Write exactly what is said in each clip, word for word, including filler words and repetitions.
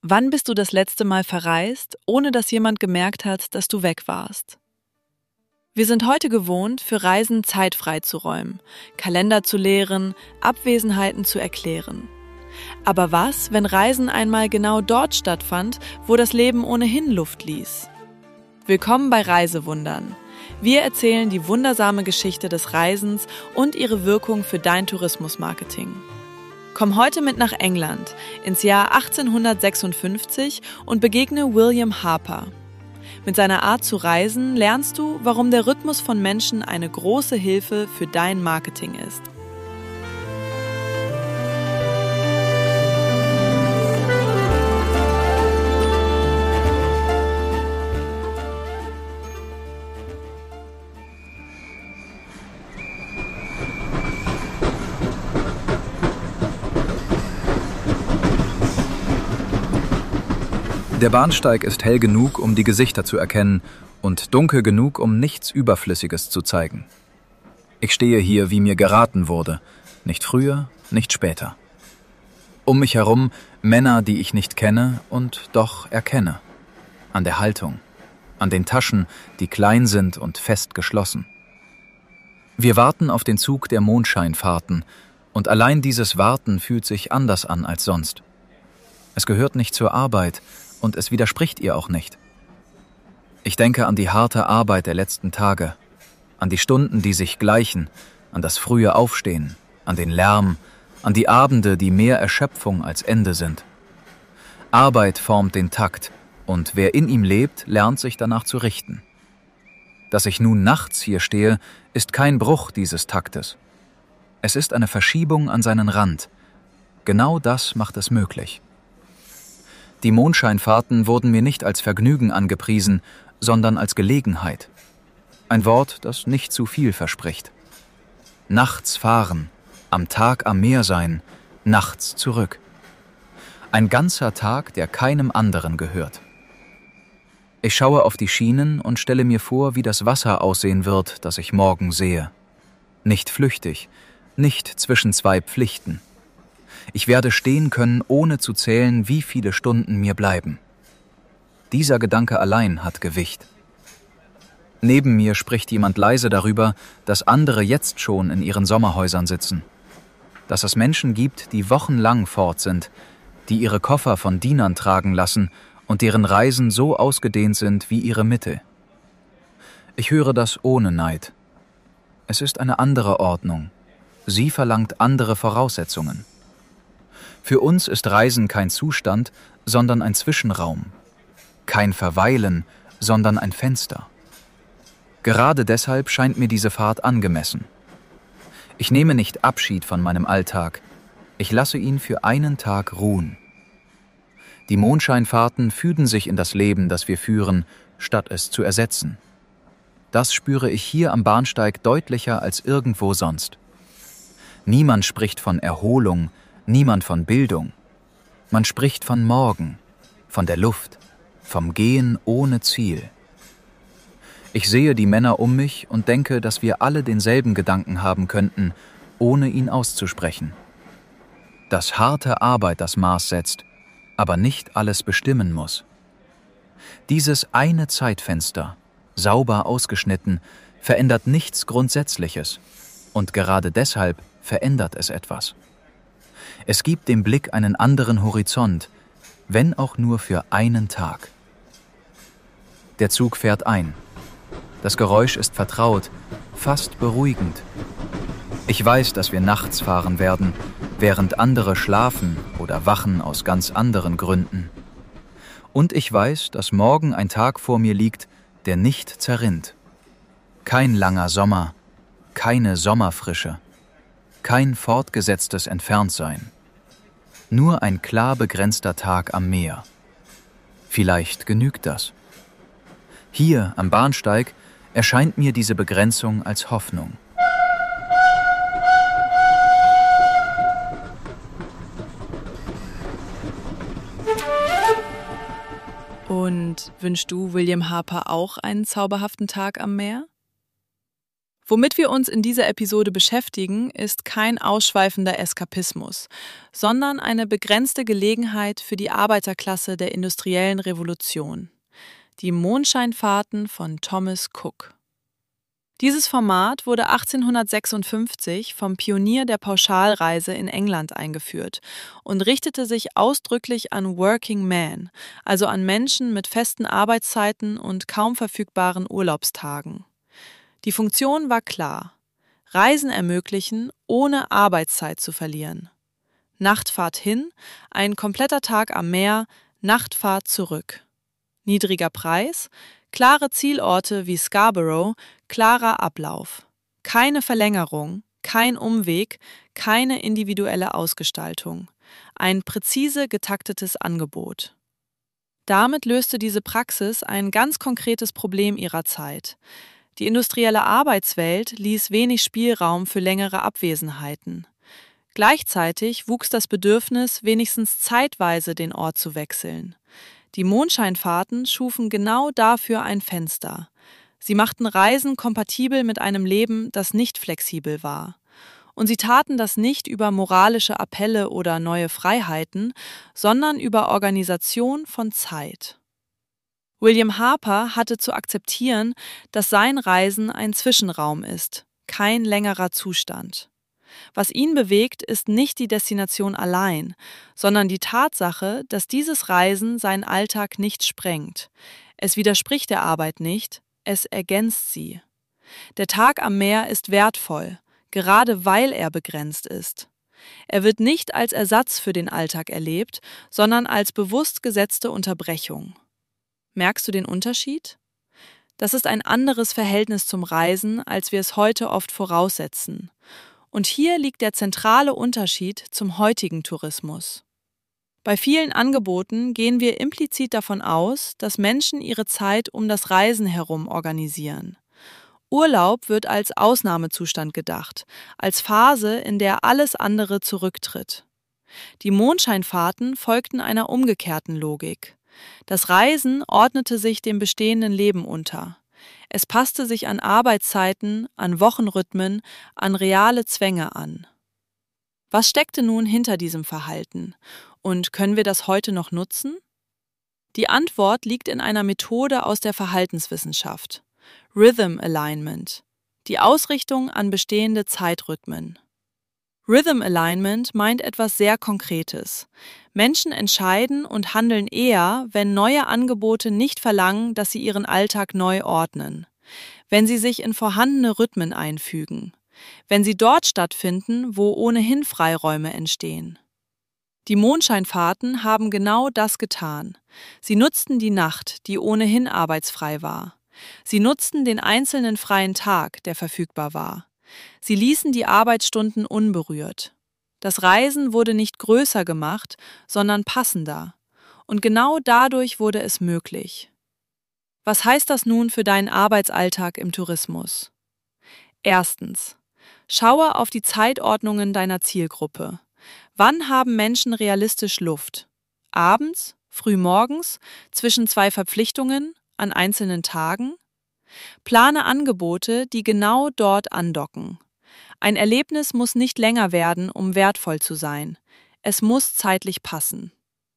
Wann bist du das letzte Mal verreist, ohne dass jemand gemerkt hat, dass du weg warst? Wir sind heute gewohnt, für Reisen Zeit freizuräumen, Kalender zu leeren, Abwesenheiten zu erklären. Aber was, wenn Reisen einmal genau dort stattfand, wo das Leben ohnehin Luft ließ? Willkommen bei Reisewundern. Wir erzählen die wundersame Geschichte des Reisens und ihre Wirkung für dein Tourismusmarketing. Komm heute mit nach England, ins Jahr achtzehnhundertsechsundfünfzig und begegne William Harper. Mit seiner Art zu reisen lernst du, warum der Rhythmus von Menschen eine große Hilfe für dein Marketing ist. Der Bahnsteig ist hell genug, um die Gesichter zu erkennen und dunkel genug, um nichts Überflüssiges zu zeigen. Ich stehe hier, wie mir geraten wurde, nicht früher, nicht später. Um mich herum Männer, die ich nicht kenne und doch erkenne. An der Haltung, an den Taschen, die klein sind und fest geschlossen. Wir warten auf den Zug der Mondscheinfahrten und allein dieses Warten fühlt sich anders an als sonst. Es gehört nicht zur Arbeit, und es widerspricht ihr auch nicht. Ich denke an die harte Arbeit der letzten Tage, an die Stunden, die sich gleichen, an das frühe Aufstehen, an den Lärm, an die Abende, die mehr Erschöpfung als Ende sind. Arbeit formt den Takt, und wer in ihm lebt, lernt sich danach zu richten. Dass ich nun nachts hier stehe, ist kein Bruch dieses Taktes. Es ist eine Verschiebung an seinen Rand. Genau das macht es möglich. Die Mondscheinfahrten wurden mir nicht als Vergnügen angepriesen, sondern als Gelegenheit. Ein Wort, das nicht zu viel verspricht. Nachts fahren, am Tag am Meer sein, nachts zurück. Ein ganzer Tag, der keinem anderen gehört. Ich schaue auf die Schienen und stelle mir vor, wie das Wasser aussehen wird, das ich morgen sehe. Nicht flüchtig, nicht zwischen zwei Pflichten. Ich werde stehen können, ohne zu zählen, wie viele Stunden mir bleiben. Dieser Gedanke allein hat Gewicht. Neben mir spricht jemand leise darüber, dass andere jetzt schon in ihren Sommerhäusern sitzen. Dass es Menschen gibt, die wochenlang fort sind, die ihre Koffer von Dienern tragen lassen und deren Reisen so ausgedehnt sind wie ihre Mitte. Ich höre das ohne Neid. Es ist eine andere Ordnung. Sie verlangt andere Voraussetzungen. Für uns ist Reisen kein Zustand, sondern ein Zwischenraum. Kein Verweilen, sondern ein Fenster. Gerade deshalb scheint mir diese Fahrt angemessen. Ich nehme nicht Abschied von meinem Alltag. Ich lasse ihn für einen Tag ruhen. Die Mondscheinfahrten fügen sich in das Leben, das wir führen, statt es zu ersetzen. Das spüre ich hier am Bahnsteig deutlicher als irgendwo sonst. Niemand spricht von Erholung, niemand von Bildung. Man spricht von morgen, von der Luft, vom Gehen ohne Ziel. Ich sehe die Männer um mich und denke, dass wir alle denselben Gedanken haben könnten, ohne ihn auszusprechen. Dass harte Arbeit das Maß setzt, aber nicht alles bestimmen muss. Dieses eine Zeitfenster, sauber ausgeschnitten, verändert nichts Grundsätzliches. Und gerade deshalb verändert es etwas. Es gibt dem Blick einen anderen Horizont, wenn auch nur für einen Tag. Der Zug fährt ein. Das Geräusch ist vertraut, fast beruhigend. Ich weiß, dass wir nachts fahren werden, während andere schlafen oder wachen aus ganz anderen Gründen. Und ich weiß, dass morgen ein Tag vor mir liegt, der nicht zerrinnt. Kein langer Sommer, keine Sommerfrische, kein fortgesetztes Entferntsein. Nur ein klar begrenzter Tag am Meer. Vielleicht genügt das. Hier am Bahnsteig erscheint mir diese Begrenzung als Hoffnung. Und wünschst du William Harper auch einen zauberhaften Tag am Meer? Womit wir uns in dieser Episode beschäftigen, ist kein ausschweifender Eskapismus, sondern eine begrenzte Gelegenheit für die Arbeiterklasse der industriellen Revolution. Die Mondscheinfahrten von Thomas Cook. Dieses Format wurde achtzehnhundertsechsundfünfzig vom Pionier der Pauschalreise in England eingeführt und richtete sich ausdrücklich an Working Men, also an Menschen mit festen Arbeitszeiten und kaum verfügbaren Urlaubstagen. Die Funktion war klar: Reisen ermöglichen, ohne Arbeitszeit zu verlieren. Nachtfahrt hin, ein kompletter Tag am Meer, Nachtfahrt zurück. Niedriger Preis, klare Zielorte wie Scarborough, klarer Ablauf. Keine Verlängerung, kein Umweg, keine individuelle Ausgestaltung. Ein präzise getaktetes Angebot. Damit löste diese Praxis ein ganz konkretes Problem ihrer Zeit. Die industrielle Arbeitswelt ließ wenig Spielraum für längere Abwesenheiten. Gleichzeitig wuchs das Bedürfnis, wenigstens zeitweise den Ort zu wechseln. Die Mondscheinfahrten schufen genau dafür ein Fenster. Sie machten Reisen kompatibel mit einem Leben, das nicht flexibel war. Und sie taten das nicht über moralische Appelle oder neue Freiheiten, sondern über Organisation von Zeit. William Harper hatte zu akzeptieren, dass sein Reisen ein Zwischenraum ist, kein längerer Zustand. Was ihn bewegt, ist nicht die Destination allein, sondern die Tatsache, dass dieses Reisen seinen Alltag nicht sprengt. Es widerspricht der Arbeit nicht, es ergänzt sie. Der Tag am Meer ist wertvoll, gerade weil er begrenzt ist. Er wird nicht als Ersatz für den Alltag erlebt, sondern als bewusst gesetzte Unterbrechung. Merkst du den Unterschied? Das ist ein anderes Verhältnis zum Reisen, als wir es heute oft voraussetzen. Und hier liegt der zentrale Unterschied zum heutigen Tourismus. Bei vielen Angeboten gehen wir implizit davon aus, dass Menschen ihre Zeit um das Reisen herum organisieren. Urlaub wird als Ausnahmezustand gedacht, als Phase, in der alles andere zurücktritt. Die Mondscheinfahrten folgten einer umgekehrten Logik. Das Reisen ordnete sich dem bestehenden Leben unter. Es passte sich an Arbeitszeiten, an Wochenrhythmen, an reale Zwänge an. Was steckte nun hinter diesem Verhalten? Und können wir das heute noch nutzen? Die Antwort liegt in einer Methode aus der Verhaltenswissenschaft: Rhythm Alignment, die Ausrichtung an bestehende Zeitrhythmen. Rhythm Alignment meint etwas sehr Konkretes. Menschen entscheiden und handeln eher, wenn neue Angebote nicht verlangen, dass sie ihren Alltag neu ordnen. Wenn sie sich in vorhandene Rhythmen einfügen. Wenn sie dort stattfinden, wo ohnehin Freiräume entstehen. Die Mondscheinfahrten haben genau das getan. Sie nutzten die Nacht, die ohnehin arbeitsfrei war. Sie nutzten den einzelnen freien Tag, der verfügbar war. Sie ließen die Arbeitsstunden unberührt. Das Reisen wurde nicht größer gemacht, sondern passender. Und genau dadurch wurde es möglich. Was heißt das nun für deinen Arbeitsalltag im Tourismus? Erstens. Schaue auf die Zeitordnungen deiner Zielgruppe. Wann haben Menschen realistisch Luft? Abends? Frühmorgens? Zwischen zwei Verpflichtungen? An einzelnen Tagen? Plane Angebote, die genau dort andocken. Ein Erlebnis muss nicht länger werden, um wertvoll zu sein. Es muss zeitlich passen.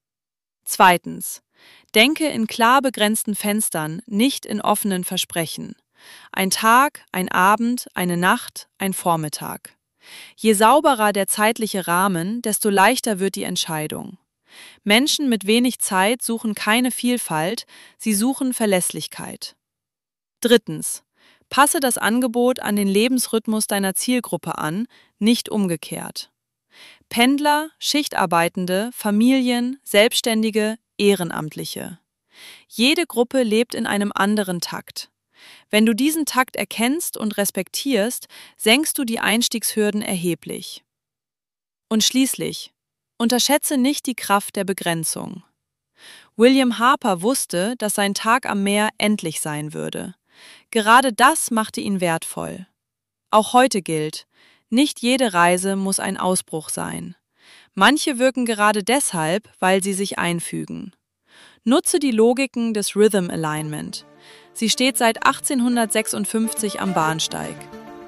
Zweitens. Denke in klar begrenzten Fenstern, nicht in offenen Versprechen. Ein Tag, ein Abend, eine Nacht, ein Vormittag. Je sauberer der zeitliche Rahmen, desto leichter wird die Entscheidung. Menschen mit wenig Zeit suchen keine Vielfalt, sie suchen Verlässlichkeit. Drittens. Passe das Angebot an den Lebensrhythmus deiner Zielgruppe an, nicht umgekehrt. Pendler, Schichtarbeitende, Familien, Selbstständige, Ehrenamtliche. Jede Gruppe lebt in einem anderen Takt. Wenn du diesen Takt erkennst und respektierst, senkst du die Einstiegshürden erheblich. Und schließlich, unterschätze nicht die Kraft der Begrenzung. William Harper wusste, dass sein Tag am Meer endlich sein würde. Gerade das machte ihn wertvoll. Auch heute gilt, nicht jede Reise muss ein Ausbruch sein. Manche wirken gerade deshalb, weil sie sich einfügen. Nutze die Logiken des Rhythm Alignment. Sie steht seit achtzehnhundertsechsundfünfzig am Bahnsteig.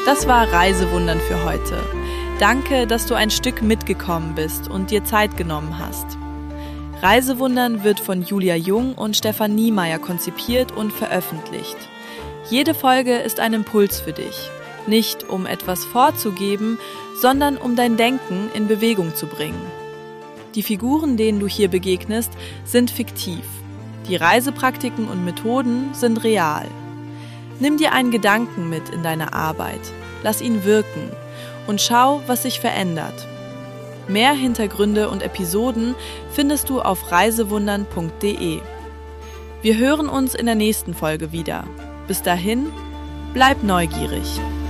Das war Reisewundern für heute. Danke, dass du ein Stück mitgekommen bist und dir Zeit genommen hast. Reisewundern wird von Julia Jung und Stefan Niemeyer konzipiert und veröffentlicht. Jede Folge ist ein Impuls für dich. Nicht um etwas vorzugeben, sondern um dein Denken in Bewegung zu bringen. Die Figuren, denen du hier begegnest, sind fiktiv. Die Reisepraktiken und Methoden sind real. Nimm dir einen Gedanken mit in deine Arbeit, lass ihn wirken und schau, was sich verändert. Mehr Hintergründe und Episoden findest du auf reisewundern punkt de. Wir hören uns in der nächsten Folge wieder. Bis dahin, bleib neugierig.